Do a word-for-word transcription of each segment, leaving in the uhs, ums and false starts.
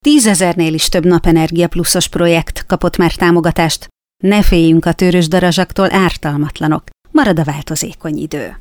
Tízezernél is több Napenergia Pluszos projekt kapott már támogatást. Ne féljünk a tőrös darazsaktól, ártalmatlanok. Marad a változékony idő.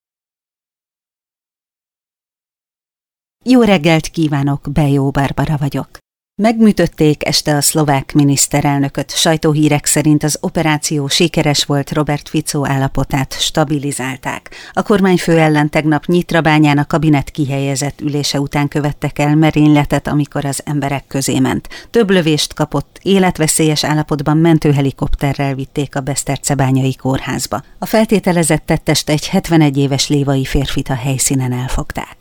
Jó reggelt kívánok, Bejó Barbara vagyok. Megműtötték este a szlovák miniszterelnököt, sajtóhírek szerint az operáció sikeres volt, Robert Fico állapotát stabilizálták. A kormányfő ellen tegnap Nyitrabányán a kabinet kihelyezett ülése után követtek el merényletet, amikor az emberek közé ment. Több lövést kapott, életveszélyes állapotban mentőhelikopterrel vitték a Besztercebányai kórházba. A feltételezett tettest, egy hetvenegy éves lévai férfit a helyszínen elfogták.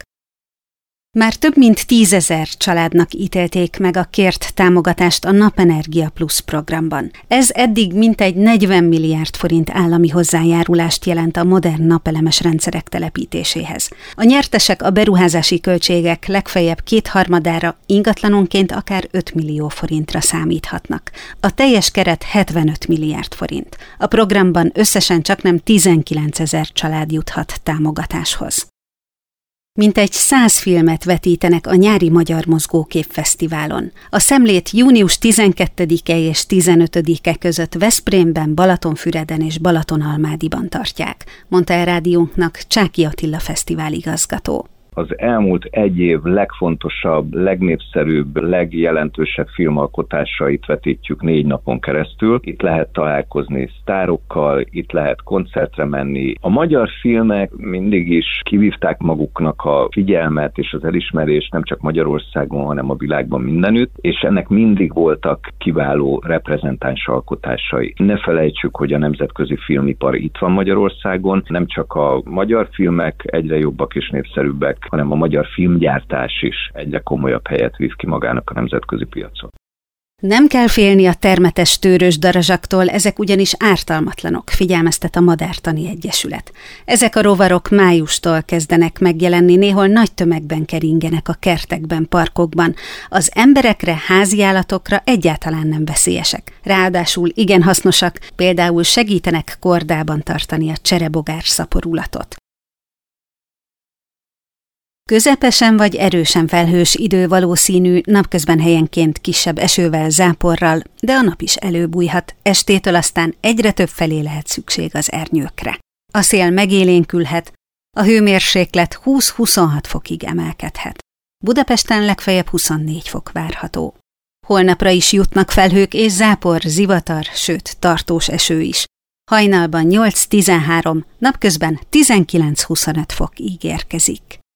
Már több mint tízezer családnak ítélték meg a kért támogatást a Napenergia Plusz programban. Ez eddig mintegy negyven milliárd forint állami hozzájárulást jelent a modern napelemes rendszerek telepítéséhez. A nyertesek a beruházási költségek legfeljebb kétharmadára, ingatlanonként akár öt millió forintra számíthatnak. A teljes keret hetvenöt milliárd forint. A programban összesen csaknem tizenkilencezer család juthat támogatáshoz. Mintegy száz filmet vetítenek a nyári Magyar Mozgókép Fesztiválon. A szemlét június tizenkettedike és tizenötödike között Veszprémben, Balatonfüreden és Balatonalmádiban tartják, mondta el rádiónknak Csáky Attila fesztivál-igazgató. Az elmúlt egy év legfontosabb, legnépszerűbb, legjelentősebb filmalkotásait vetítjük négy napon keresztül. Itt lehet találkozni sztárokkal, itt lehet koncertre menni. A magyar filmek mindig is kivívták maguknak a figyelmet és az elismerést nem csak Magyarországon, hanem a világban mindenütt, és ennek mindig voltak kiváló reprezentáns alkotásai. Ne felejtsük, hogy a nemzetközi filmipar itt van Magyarországon, nem csak a magyar filmek egyre jobbak és népszerűbbek, hanem a magyar filmgyártás is egyre komolyabb helyet vív ki magának a nemzetközi piacon. Nem kell félni a termetes tőrös darazsaktól, ezek ugyanis ártalmatlanok, figyelmeztet a Madártani Egyesület. Ezek a rovarok májustól kezdenek megjelenni, néhol nagy tömegben keringenek a kertekben, parkokban. Az emberekre, háziállatokra egyáltalán nem veszélyesek. Ráadásul igen hasznosak, például segítenek kordában tartani a cserebogár szaporulatot. Közepesen vagy erősen felhős idő valószínű, napközben helyenként kisebb esővel, záporral, de a nap is előbújhat, estétől aztán egyre több felé lehet szükség az ernyőkre. A szél megélénkülhet, a hőmérséklet húsz-huszonhat fokig emelkedhet. Budapesten legfeljebb huszonnégy fok várható. Holnapra is jutnak felhők és zápor, zivatar, sőt tartós eső is. Hajnalban nyolc-tizenhárom, napközben tizenkilenc-huszonöt fok ígérkezik.